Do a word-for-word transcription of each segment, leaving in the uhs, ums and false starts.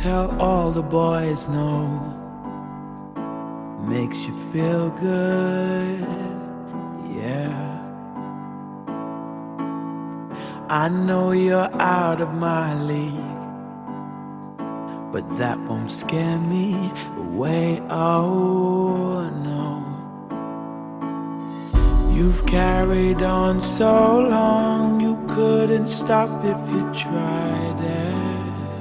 tell all the boys no makes you feel good, yeah. I know you're out of my league, but that won't scare me away, oh no. You've carried on so long, you couldn't stop if you tried it.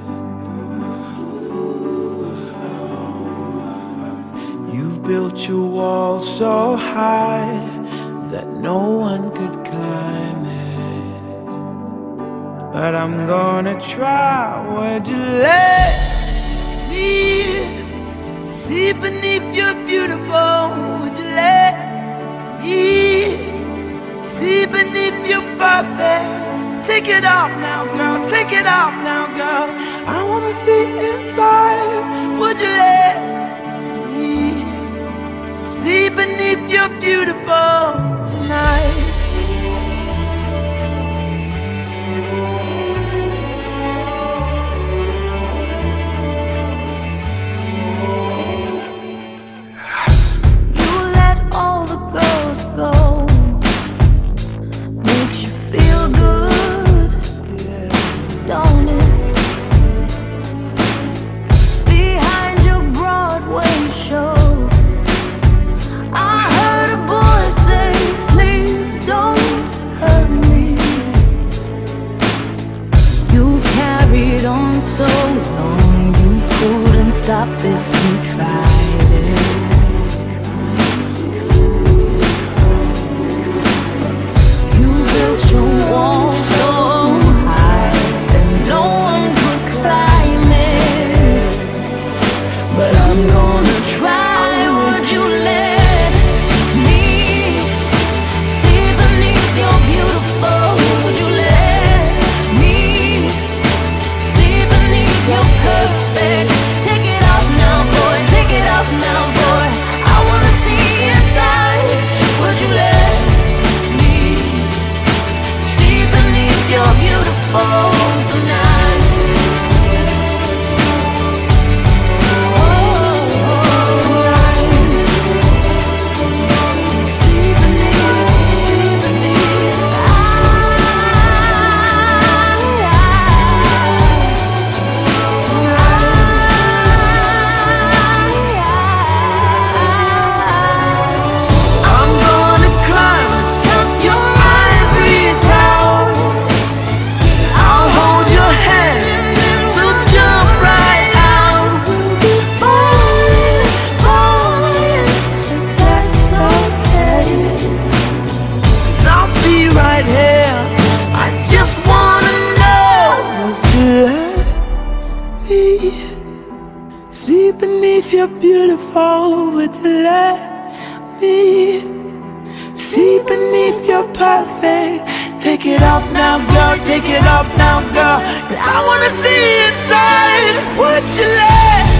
You've built your wall so high that no one could climb it. But I'm gonna try. Would you let me see beneath your beautiful? Would you let me see beneath your perfect? Take it off now, girl, take it off now, girl. I wanna see inside. Would you let me see beneath your beautiful tonight? You let all the girls go, makes you feel good, don't it? Behind your Broadway show, I heard a boy say, please don't hurt me. You've carried on so long, you couldn't stop if you tried it. You built your wall so high that no one could climb it. But I'm gonna try. Would you let me see beneath your beautiful? Would you let me see beneath your perfect? Take it off now, boy, take it off now, boy. I wanna see inside. Would you let me see beneath your beautiful tonight? Oh, tonight. See beneath, see beneath. I, I'm gonna climb atop your ivory tower. I'll hold your hand and then we'll jump right out. falling, falling, that's okay. 'Cause I'll be right here. I just wanna know. Would you let me see beneath your beautiful? Would you let me see beneath your perfect? Take it off now, girl, take it off now, girl. 'Cause I wanna see inside. Would you let